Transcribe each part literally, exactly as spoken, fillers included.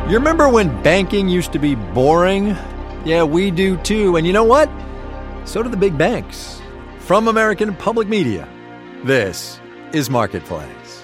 You remember when banking used to be boring? Yeah, we do too. And you know what? So do the big banks. From American Public Media, this is Marketplace.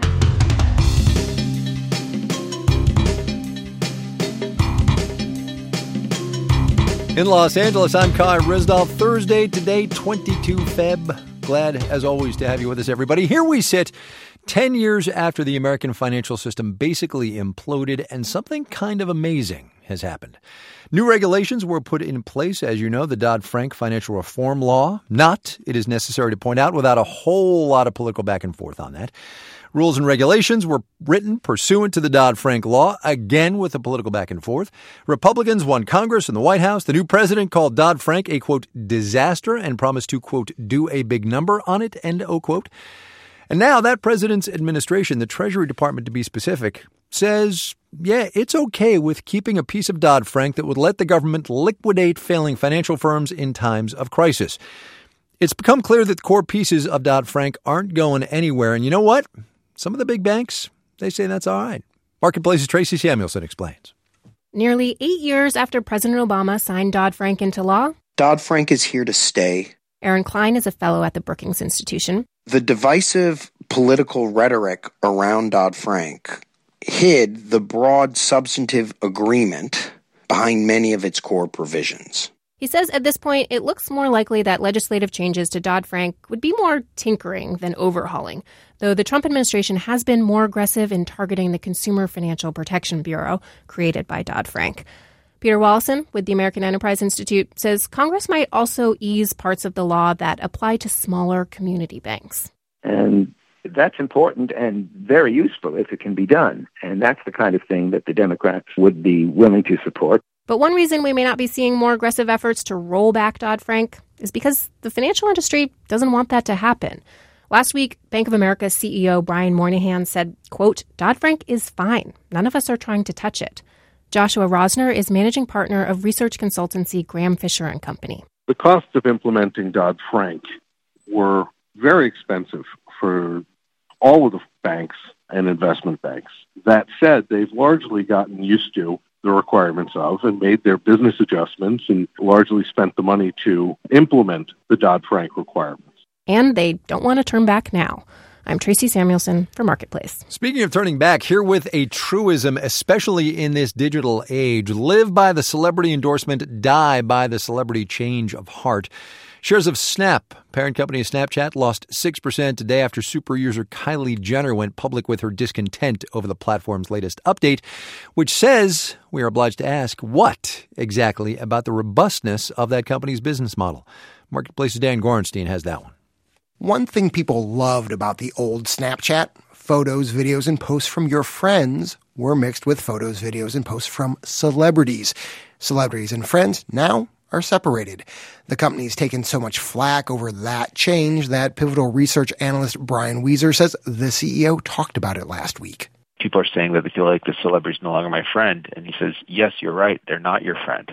In Los Angeles, I'm Kai Ryssdal. Thursday today, twenty-second of February. Glad, as always, to have you with us, everybody. Here we sit, ten years after the American financial system basically imploded, and something kind of amazing has happened. New regulations were put in place, as you know, the Dodd-Frank Financial Reform Law. Not, it is necessary to point out, without a whole lot of political back and forth on that. Rules and regulations were written pursuant to the Dodd-Frank law, again with a political back and forth. Republicans won Congress and the White House. The new president called Dodd-Frank a, quote, disaster and promised to, quote, do a big number on it, end of quote. And now that president's administration, the Treasury Department to be specific, says, yeah, it's okay with keeping a piece of Dodd-Frank that would let the government liquidate failing financial firms in times of crisis. It's become clear that the core pieces of Dodd-Frank aren't going anywhere. And you know what? Some of the big banks, they say that's all right. Marketplace's Tracy Samuelson explains. Nearly eight years after President Obama signed Dodd-Frank into law, Dodd-Frank is here to stay. Aaron Klein is a fellow at the Brookings Institution. The divisive political rhetoric around Dodd-Frank hid the broad substantive agreement behind many of its core provisions. He says at this point, it looks more likely that legislative changes to Dodd-Frank would be more tinkering than overhauling, though the Trump administration has been more aggressive in targeting the Consumer Financial Protection Bureau created by Dodd-Frank. Peter Wallison with the American Enterprise Institute says Congress might also ease parts of the law that apply to smaller community banks. And that's important and very useful if it can be done. And that's the kind of thing that the Democrats would be willing to support. But one reason we may not be seeing more aggressive efforts to roll back Dodd-Frank is because the financial industry doesn't want that to happen. Last week, Bank of America C E O Brian Moynihan said, quote, Dodd-Frank is fine. None of us are trying to touch it. Joshua Rosner is managing partner of research consultancy Graham Fisher and Company. The costs of implementing Dodd-Frank were very expensive for all of the banks and investment banks. That said, they've largely gotten used to the requirements of and made their business adjustments and largely spent the money to implement the Dodd-Frank requirements. And they don't want to turn back now. I'm Tracy Samuelson for Marketplace. Speaking of turning back, here with a truism, especially in this digital age, live by the celebrity endorsement, die by the celebrity change of heart. Shares of Snap, parent company of Snapchat, lost six percent today after super user Kylie Jenner went public with her discontent over the platform's latest update, which says, we are obliged to ask, what exactly about the robustness of that company's business model? Marketplace's Dan Gorenstein has that one. One thing people loved about the old Snapchat, photos, videos, and posts from your friends were mixed with photos, videos, and posts from celebrities. Celebrities and friends now are separated. The company's taken so much flack over that change that Pivotal research analyst Brian Wieser says the C E O talked about it last week. People are saying that they feel like the celebrity's no longer my friend. And he says, yes, you're right. They're not your friend.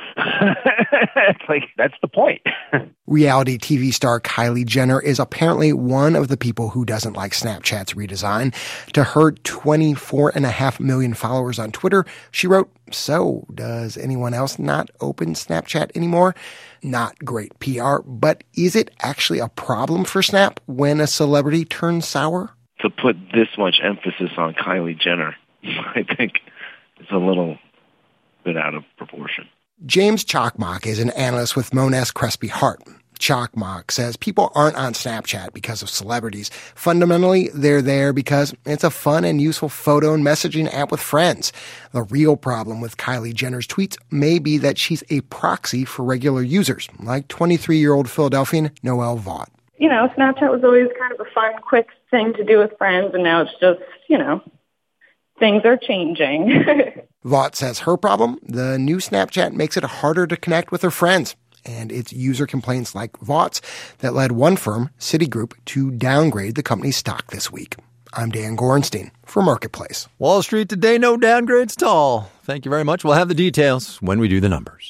It's like, that's the point. Reality T V star Kylie Jenner is apparently one of the people who doesn't like Snapchat's redesign. To her twenty-four and a half million followers on Twitter, she wrote, so does anyone else not open Snapchat anymore? Not great P R, but is it actually a problem for Snap when a celebrity turns sour? To put this much emphasis on Kylie Jenner, I think is a little bit out of proportion. James Chakmak is an analyst with Monness Crespi Hart. Chakmak says people aren't on Snapchat because of celebrities. Fundamentally, they're there because it's a fun and useful photo and messaging app with friends. The real problem with Kylie Jenner's tweets may be that she's a proxy for regular users, like twenty-three-year-old Philadelphian Noelle Vaught. You know, Snapchat was always kind of a fun, quick thing to do with friends, and now it's just, you know, things are changing. Vaught says her problem, the new Snapchat makes it harder to connect with her friends. And it's user complaints like Vaught's that led one firm, Citigroup, to downgrade the company's stock this week. I'm Dan Gorenstein for Marketplace. Wall Street today, no downgrades at all. Thank you very much. We'll have the details when we do the numbers.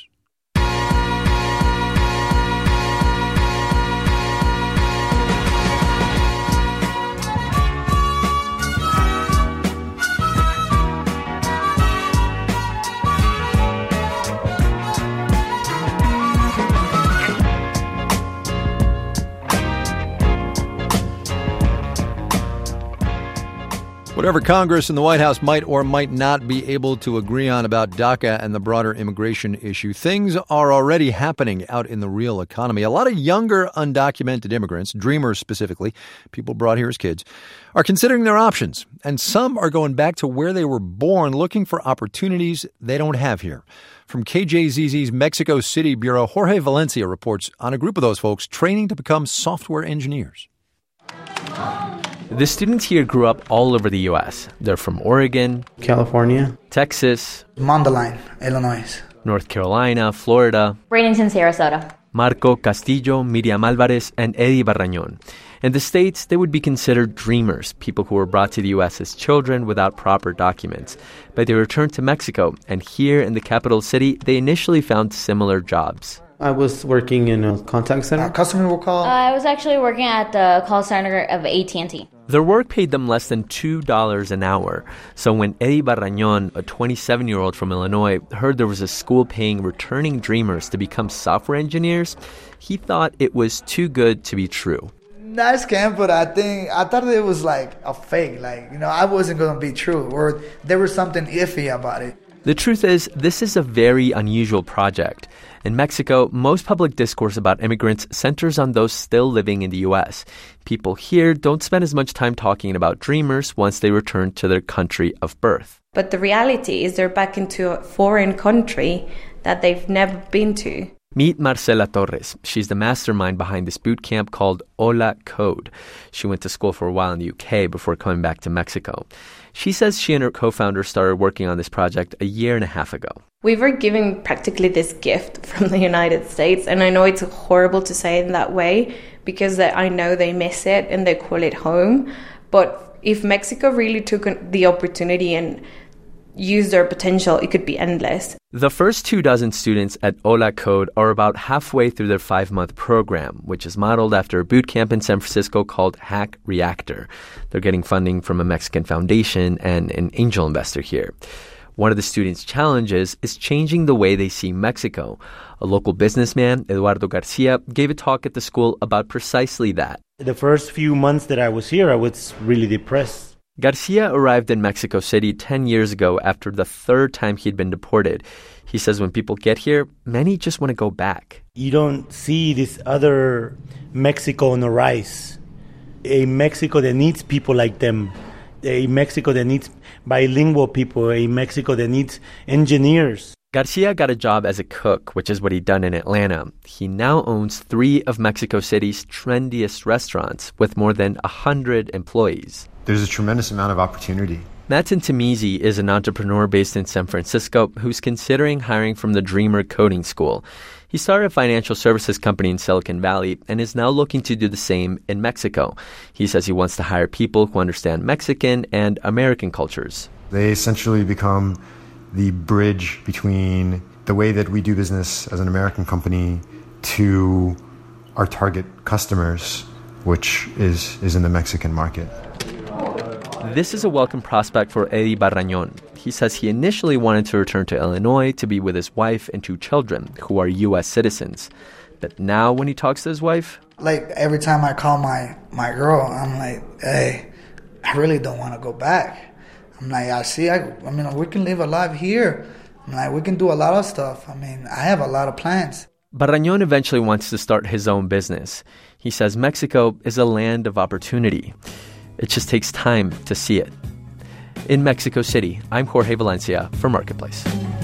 Whatever Congress and the White House might or might not be able to agree on about DACA and the broader immigration issue, things are already happening out in the real economy. A lot of younger undocumented immigrants, dreamers specifically, people brought here as kids, are considering their options. And some are going back to where they were born, looking for opportunities they don't have here. From K J Z Z's Mexico City Bureau, Jorge Valencia reports on a group of those folks training to become software engineers. The students here grew up all over the U S. They're from Oregon, California, Texas, Mundelein, Illinois, North Carolina, Florida, Bradenton, Sarasota, Marco Castillo, Miriam Alvarez, and Eddie Barrañón. In the States, they would be considered dreamers, people who were brought to the U S as children without proper documents. But they returned to Mexico, and here in the capital city, they initially found similar jobs. I was working in a contact center. A customer will call. Uh, I was actually working at the call center of A T and T. Their work paid them less than two dollars an hour. So when Eddie Barrañón, a twenty-seven-year-old from Illinois, heard there was a school paying returning dreamers to become software engineers, he thought it was too good to be true. Nice camp, but I think I thought it was like a fake. Like, you know, I wasn't going to be true, or there was something iffy about it. The truth is, this is a very unusual project. In Mexico, most public discourse about immigrants centers on those still living in the U S. People here don't spend as much time talking about dreamers once they return to their country of birth. But the reality is they're back into a foreign country that they've never been to. Meet Marcela Torres. She's the mastermind behind this boot camp called Hola Code. She went to school for a while in the U K before coming back to Mexico. She says she and her co-founder started working on this project a year and a half ago. We were given practically this gift from the United States, and I know it's horrible to say it in that way because I know they miss it and they call it home. But if Mexico really took the opportunity and used their potential, it could be endless. The first two dozen students at Hola Code are about halfway through their five-month program, which is modeled after a boot camp in San Francisco called Hack Reactor. They're getting funding from a Mexican foundation and an angel investor here. One of the students' challenges is changing the way they see Mexico. A local businessman, Eduardo Garcia, gave a talk at the school about precisely that. The first few months that I was here, I was really depressed. Garcia arrived in Mexico City ten years ago after the third time he'd been deported. He says when people get here, many just want to go back. You don't see this other Mexico on the rise. A Mexico that needs people like them. A Mexico that needs bilingual people. A Mexico that needs engineers. Garcia got a job as a cook, which is what he'd done in Atlanta. He now owns three of Mexico City's trendiest restaurants with more than one hundred employees. There's a tremendous amount of opportunity. Matin Tamizi is an entrepreneur based in San Francisco who's considering hiring from the Dreamer Coding School. He started a financial services company in Silicon Valley and is now looking to do the same in Mexico. He says he wants to hire people who understand Mexican and American cultures. They essentially become the bridge between the way that we do business as an American company to our target customers, which is, is in the Mexican market. This is a welcome prospect for Eddie Barrañón. He says he initially wanted to return to Illinois to be with his wife and two children, who are U S citizens. But now when he talks to his wife... Like, every time I call my, my girl, I'm like, hey, I really don't want to go back. I'm like, I see, I, I mean, we can live a life here. I'm like, we can do a lot of stuff. I mean, I have a lot of plans. Barrañón eventually wants to start his own business. He says Mexico is a land of opportunity. It just takes time to see it. In Mexico City, I'm Jorge Valencia for Marketplace.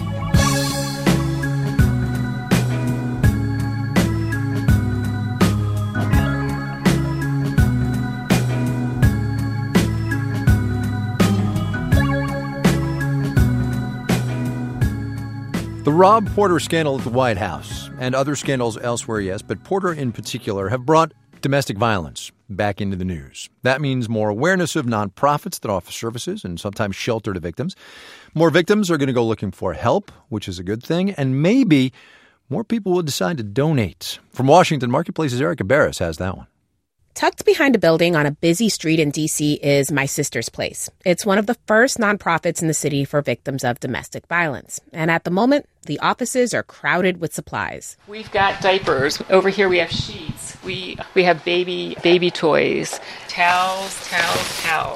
The Rob Porter scandal at the White House and other scandals elsewhere, yes, but Porter in particular have brought domestic violence back into the news. That means more awareness of nonprofits that offer services and sometimes shelter to victims. More victims are going to go looking for help, which is a good thing, and maybe more people will decide to donate. From Washington, Marketplace's Erica Barris has that one. Tucked behind a building on a busy street in D C is My Sister's Place. It's one of the first nonprofits in the city for victims of domestic violence. And at the moment, the offices are crowded with supplies. We've got diapers. Over here we have sheets. We we have baby baby toys, towels, towels, towels.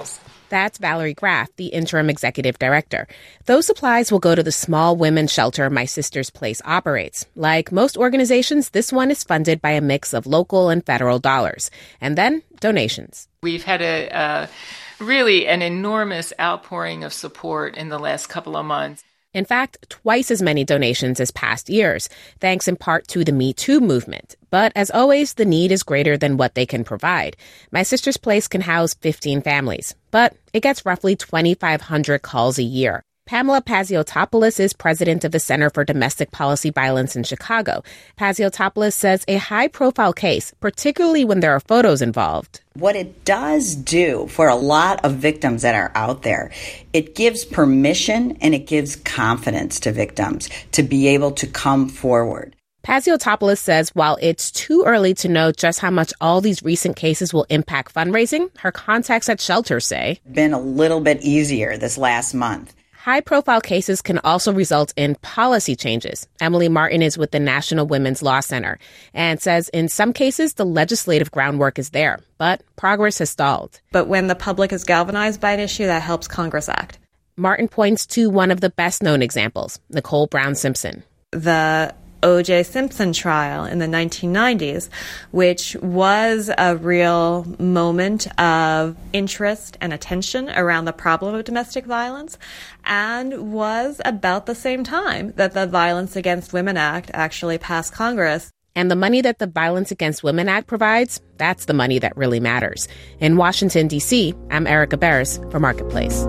That's Valerie Graff, the interim executive director. Those supplies will go to the small women's shelter My Sister's Place operates. Like most organizations, this one is funded by a mix of local and federal dollars. And then donations. We've had a uh, really an enormous outpouring of support in the last couple of months. In fact, twice as many donations as past years, thanks in part to the Me Too movement. But as always, the need is greater than what they can provide. My Sister's Place can house fifteen families, but it gets roughly twenty-five hundred calls a year. Pamela Paziotopoulos is president of the Center for Domestic Policy Violence in Chicago. Paziotopoulos says a high-profile case, particularly when there are photos involved. What it does do for a lot of victims that are out there, it gives permission and it gives confidence to victims to be able to come forward. Paziotopoulos says while it's too early to know just how much all these recent cases will impact fundraising, her contacts at shelters say, been a little bit easier this last month. High-profile cases can also result in policy changes. Emily Martin is with the National Women's Law Center and says in some cases the legislative groundwork is there, but progress has stalled. But when the public is galvanized by an issue, that helps Congress act. Martin points to one of the best-known examples, Nicole Brown Simpson. The O J Simpson trial in the nineteen nineties, which was a real moment of interest and attention around the problem of domestic violence, and was about the same time that the Violence Against Women Act actually passed Congress. And the money that the Violence Against Women Act provides, that's the money that really matters. In Washington, D C, I'm Erica Beres for Marketplace.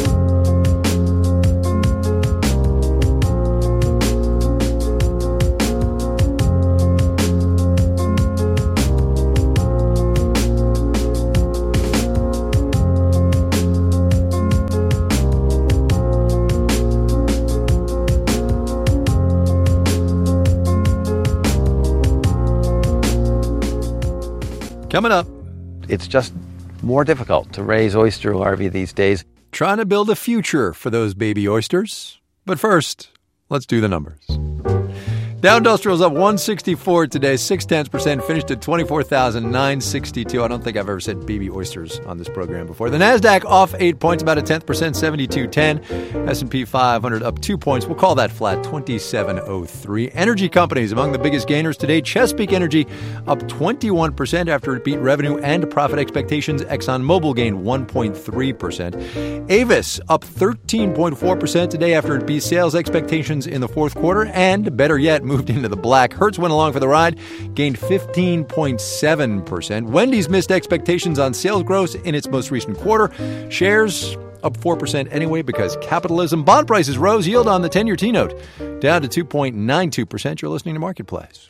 Coming up, it's just more difficult to raise oyster larvae these days. Trying to build a future for those baby oysters. But first, let's do the numbers. Dow Industrial's up one sixty-four today, six tenths percent, finished at twenty-four thousand nine hundred sixty-two. I don't think I've ever said baby oysters on this program before. The Nasdaq off eight points, about a tenth percent, seventy-two ten. S and P five hundred up two points. We'll call that flat, twenty-seven oh three. Energy companies among the biggest gainers today. Chesapeake Energy up twenty-one percent after it beat revenue and profit expectations. ExxonMobil gained one point three percent. Avis up thirteen point four percent today after it beat sales expectations in the fourth quarter. And better yet, moved into the black. Hertz went along for the ride, gained fifteen point seven percent. Wendy's missed expectations on sales growth in its most recent quarter. Shares up four percent anyway because capitalism. Bond prices rose. Yield on the ten-year T-note down to two point nine two percent. You're listening to Marketplace.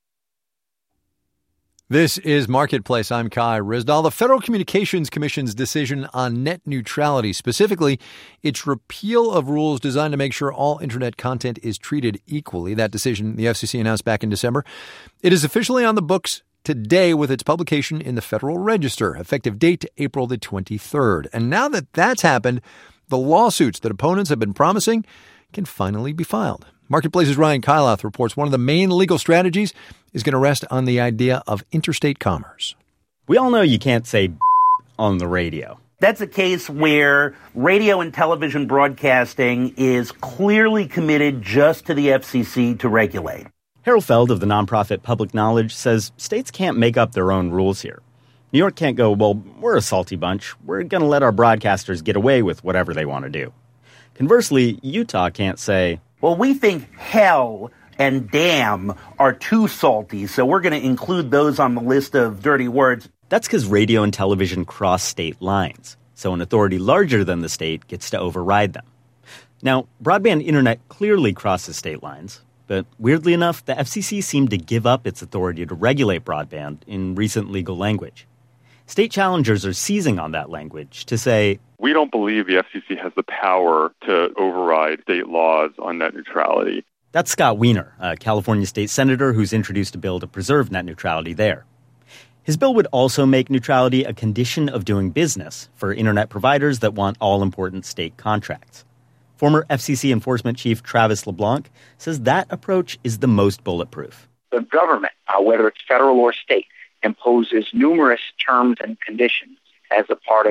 This is Marketplace. I'm Kai Ryssdal. The Federal Communications Commission's decision on net neutrality, specifically its repeal of rules designed to make sure all Internet content is treated equally. That decision the F C C announced back in December. It is officially on the books today with its publication in the Federal Register, effective date April the twenty-third. And now that that's happened, the lawsuits that opponents have been promising can finally be filed. Marketplace's Ryan Kailath reports one of the main legal strategies is going to rest on the idea of interstate commerce. We all know you can't say on the radio. That's a case where radio and television broadcasting is clearly committed just to the F C C to regulate. Harold Feld of the nonprofit Public Knowledge says states can't make up their own rules here. New York can't go, well, we're a salty bunch. We're going to let our broadcasters get away with whatever they want to do. Conversely, Utah can't say, well, we think hell and damn are too salty, so we're going to include those on the list of dirty words. That's because radio and television cross state lines, so an authority larger than the state gets to override them. Now, broadband internet clearly crosses state lines, but weirdly enough, the F C C seemed to give up its authority to regulate broadband in recent legal language. State challengers are seizing on that language to say, we don't believe the F C C has the power to override state laws on net neutrality. That's Scott Wiener, a California state senator who's introduced a bill to preserve net neutrality there. His bill would also make neutrality a condition of doing business for internet providers that want all-important state contracts. Former F C C Enforcement Chief Travis LeBlanc says that approach is the most bulletproof. The government, uh, whether it's federal or state, imposes numerous terms and conditions as a part of the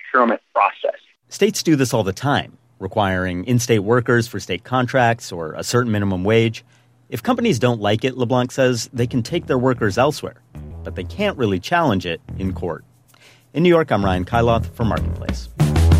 procurement process. States do this all the time, requiring in-state workers for state contracts or a certain minimum wage. If companies don't like it, LeBlanc says, they can take their workers elsewhere, but they can't really challenge it in court. In New York, I'm Ryan Kyloth for Marketplace.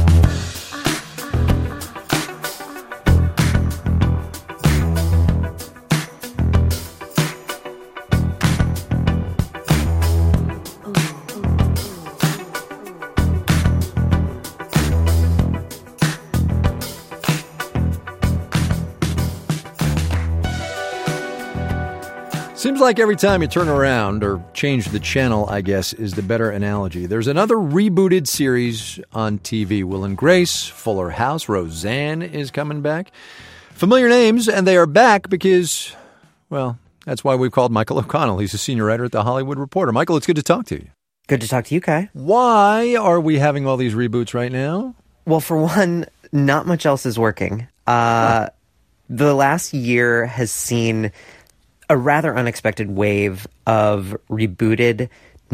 Seems like every time you turn around, or change the channel, I guess, is the better analogy. There's another rebooted series on T V. Will and Grace, Fuller House, Roseanne is coming back. Familiar names, and they are back because, well, that's why we've called Michael O'Connell. He's a senior writer at The Hollywood Reporter. Michael, it's good to talk to you. Good to talk to you, Kai. Why are we having all these reboots right now? Well, for one, not much else is working. Uh, huh. The last year has seen a rather unexpected wave of rebooted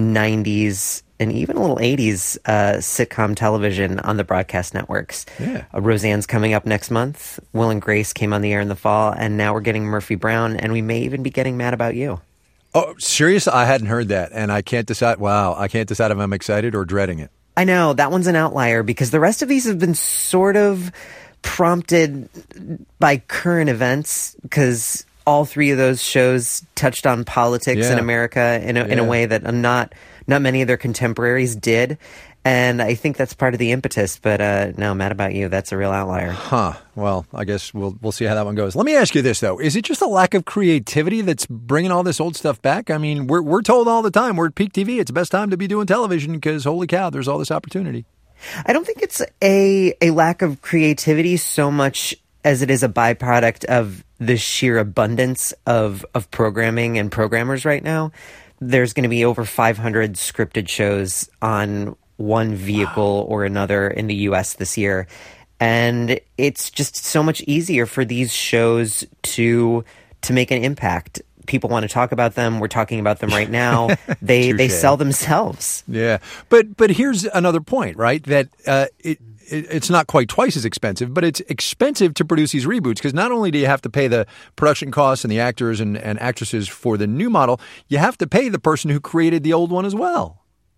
nineties and even a little eighties uh, sitcom television on the broadcast networks. Yeah. Uh, Roseanne's coming up next month. Will and Grace came on the air in the fall, and now we're getting Murphy Brown, and we may even be getting Mad About You. Oh, serious? I hadn't heard that, and I can't decide. Wow, I can't decide if I'm excited or dreading it. I know, that one's an outlier because the rest of these have been sort of prompted by current events because all three of those shows touched on politics yeah. in America in a, yeah. in a way that not not many of their contemporaries did. And I think that's part of the impetus. But uh, no, Mad About You, that's a real outlier. Huh. Well, I guess we'll we'll see how that one goes. Let me ask you this, though. Is it just a lack of creativity that's bringing all this old stuff back? I mean, we're we're told all the time we're at peak T V. It's the best time to be doing television because, holy cow, there's all this opportunity. I don't think it's a, a lack of creativity so much as it is a byproduct of the sheer abundance of, of programming and programmers right now. There's going to be over five hundred scripted shows on one vehicle wow. or another in the U S this year. And it's just so much easier for these shows to to make an impact. People want to talk about them. We're talking about them right now. They they sell themselves. Yeah. But but here's another point, right? That uh, it it's not quite twice as expensive, but it's expensive to produce these reboots because not only do you have to pay the production costs and the actors and, and actresses for the new model, you have to pay the person who created the old one as well.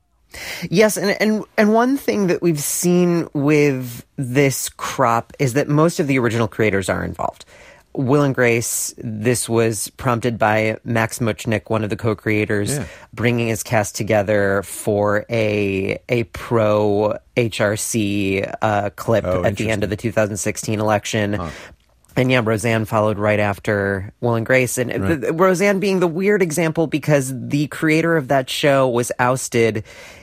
Yes, and, and and one thing that we've seen with this crop is that most of the original creators are involved. Will and Grace, this was prompted by Max Muchnick, one of the co-creators, yeah. bringing his cast together for a a pro H R C uh, clip oh, at the end of the two thousand sixteen election. Huh. And yeah, Roseanne followed right after Will and Grace. And right. the, Roseanne being the weird example because the creator of that show was ousted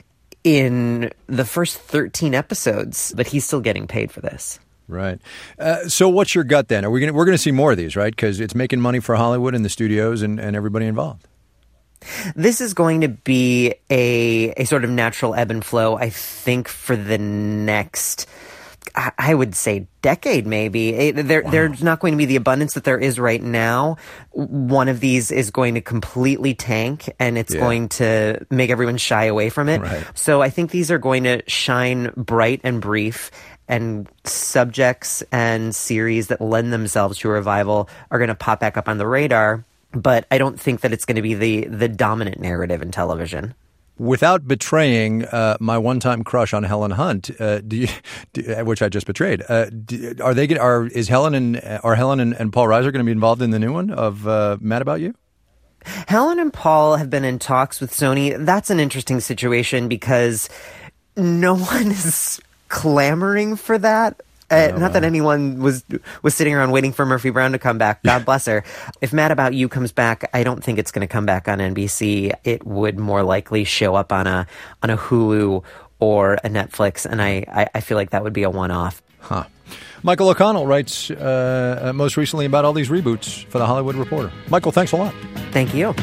in the first thirteen episodes, but he's still getting paid for this. Right. Uh, so what's your gut then? Are we gonna, we're going to see more of these, right? Because it's making money for Hollywood and the studios and, and everybody involved. This is going to be a a sort of natural ebb and flow, I think, for the next, I would say, decade maybe. It, there, wow. There's not going to be the abundance that there is right now. One of these is going to completely tank, and it's yeah. going to make everyone shy away from it. Right. So I think these are going to shine bright and brief, and subjects and series that lend themselves to a revival are going to pop back up on the radar. But I don't think that it's going to be the, the dominant narrative in television. Without betraying uh, my one-time crush on Helen Hunt, uh, do you, do, which I just betrayed, uh, do, are they? Are is Helen and are Helen and, and Paul Reiser going to be involved in the new one of uh, Mad About You? Helen and Paul have been in talks with Sony. That's an interesting situation because no one is clamoring for that. Uh, oh, not that anyone was was sitting around waiting for Murphy Brown to come back. God bless her. If Mad About You comes back, I don't think it's going to come back on N B C. It would more likely show up on a on a Hulu or a Netflix, and I, I, I feel like that would be a one-off. Huh. Michael O'Connell writes uh, most recently about all these reboots for The Hollywood Reporter. Michael, thanks a lot. Thank you.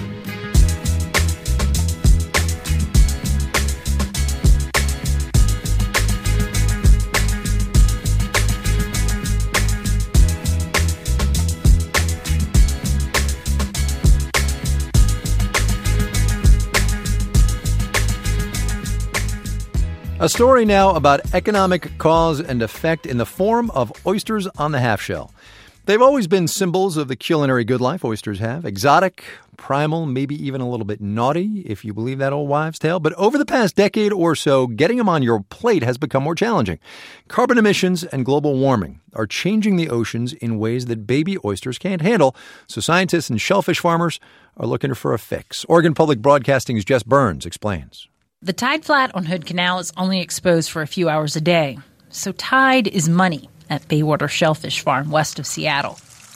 A story now about economic cause and effect in the form of oysters on the half shell. They've always been symbols of the culinary good life oysters have. Exotic, primal, maybe even a little bit naughty, if you believe that old wives' tale. But over the past decade or so, getting them on your plate has become more challenging. Carbon emissions and global warming are changing the oceans in ways that baby oysters can't handle. So scientists and shellfish farmers are looking for a fix. Oregon Public Broadcasting's Jess Burns explains. The tide flat on Hood Canal is only exposed for a few hours a day. So tide is money at Baywater Shellfish Farm west of Seattle.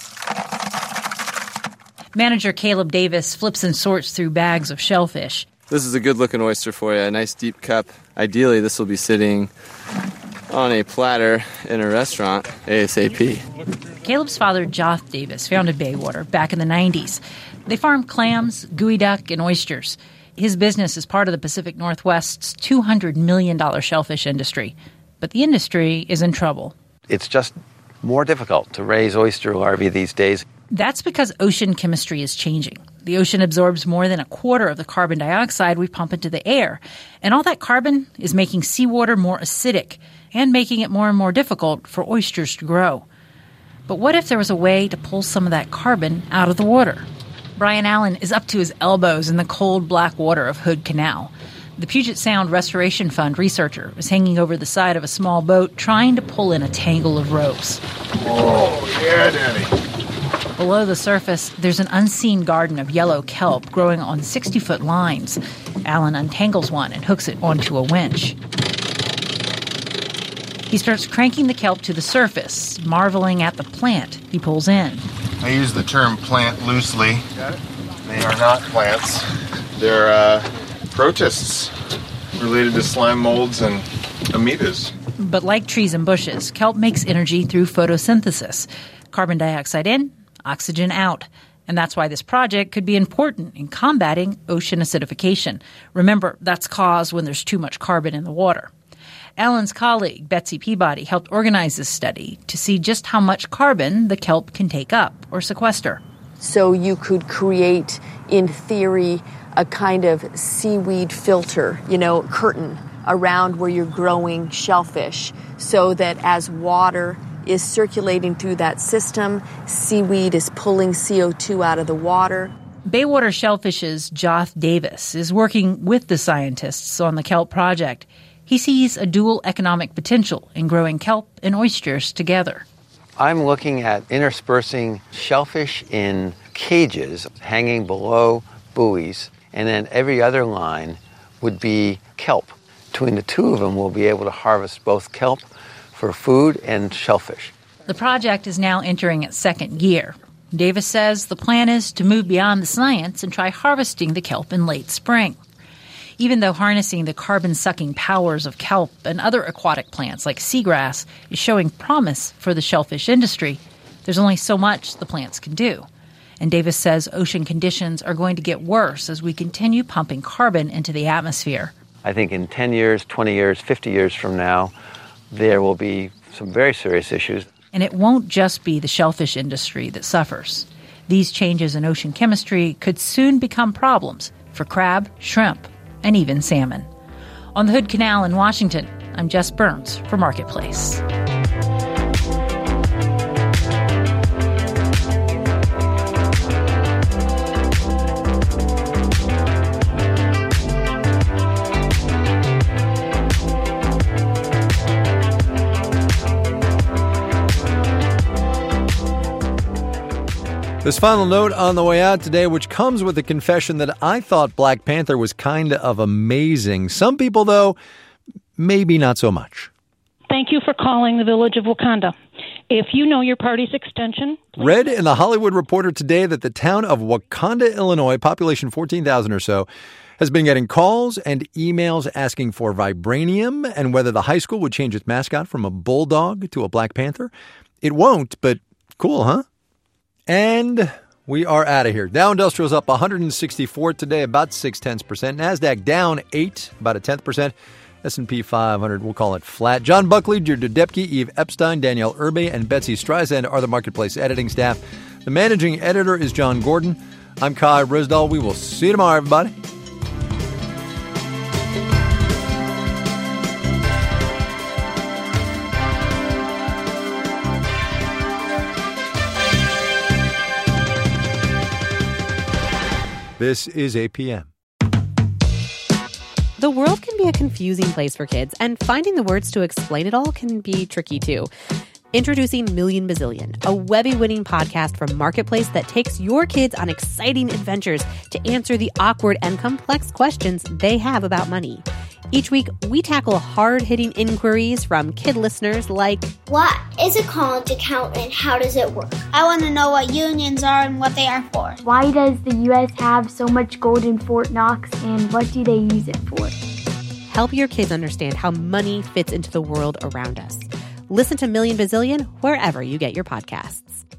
Manager Caleb Davis flips and sorts through bags of shellfish. This is a good-looking oyster for you, a nice deep cup. Ideally, this will be sitting on a platter in a restaurant ASAP. Caleb's father, Joth Davis, founded Baywater back in the nineties. They farm clams, geoduck, and oysters. His business is part of the Pacific Northwest's two hundred million dollars shellfish industry. But the industry is in trouble. It's just more difficult to raise oyster larvae these days. That's because ocean chemistry is changing. The ocean absorbs more than a quarter of the carbon dioxide we pump into the air. And all that carbon is making seawater more acidic and making it more and more difficult for oysters to grow. But what if there was a way to pull some of that carbon out of the water? Brian Allen is up to his elbows in the cold black water of Hood Canal. The Puget Sound Restoration Fund researcher is hanging over the side of a small boat trying to pull in a tangle of ropes. Oh, yeah, Daddy. Below the surface, there's an unseen garden of yellow kelp growing on sixty-foot lines. Allen untangles one and hooks it onto a winch. He starts cranking the kelp to the surface, marveling at the plant he pulls in. I use the term plant loosely. They are not plants. They're uh, protists related to slime molds and amoebas. But like trees and bushes, kelp makes energy through photosynthesis. Carbon dioxide in, oxygen out. And that's why this project could be important in combating ocean acidification. Remember, that's caused when there's too much carbon in the water. Allen's colleague, Betsy Peabody, helped organize this study to see just how much carbon the kelp can take up or sequester. So you could create, in theory, a kind of seaweed filter, you know, curtain around where you're growing shellfish so that as water is circulating through that system, seaweed is pulling C O two out of the water. Baywater Shellfish's Joth Davis is working with the scientists on the kelp project. He sees a dual economic potential in growing kelp and oysters together. I'm looking at interspersing shellfish in cages hanging below buoys, and then every other line would be kelp. Between the two of them, we'll be able to harvest both kelp for food and shellfish. The project is now entering its second year. Davis says the plan is to move beyond the science and try harvesting the kelp in late spring. Even though harnessing the carbon-sucking powers of kelp and other aquatic plants like seagrass is showing promise for the shellfish industry, there's only so much the plants can do. And Davis says ocean conditions are going to get worse as we continue pumping carbon into the atmosphere. I think in ten years, twenty years, fifty years from now, there will be some very serious issues. And it won't just be the shellfish industry that suffers. These changes in ocean chemistry could soon become problems for crab, shrimp, and even salmon. On the Hood Canal in Washington, I'm Jess Burns for Marketplace. This final note on the way out today, which comes with the confession that I thought Black Panther was kind of amazing. Some people, though, maybe not so much. Thank you for calling the Village of Wakanda. If you know your party's extension... Please. Read in the Hollywood Reporter today that the town of Wakanda, Illinois, population fourteen thousand or so, has been getting calls and emails asking for vibranium and whether the high school would change its mascot from a bulldog to a Black Panther. It won't, but cool, huh? And we are out of here. Dow Industrial's up one hundred sixty-four today, about six tenths percent. NASDAQ down eight, about a tenth percent. S and P five hundred, we'll call it flat. John Buckley, Deirdre Depke, Eve Epstein, Danielle Erbe, and Betsy Streisand are the Marketplace editing staff. The managing editor is John Gordon. I'm Kai Risdall. We will see you tomorrow, everybody. This is A P M. The world can be a confusing place for kids, and finding the words to explain it all can be tricky too. Introducing Million Bazillion, a Webby-winning podcast from Marketplace that takes your kids on exciting adventures to answer the awkward and complex questions they have about money. Each week, we tackle hard-hitting inquiries from kid listeners like, what is a college account and how does it work? I want to know what unions are and what they are for. Why does the U S have so much gold in Fort Knox and what do they use it for? Help your kids understand how money fits into the world around us. Listen to Million Bazillion wherever you get your podcasts.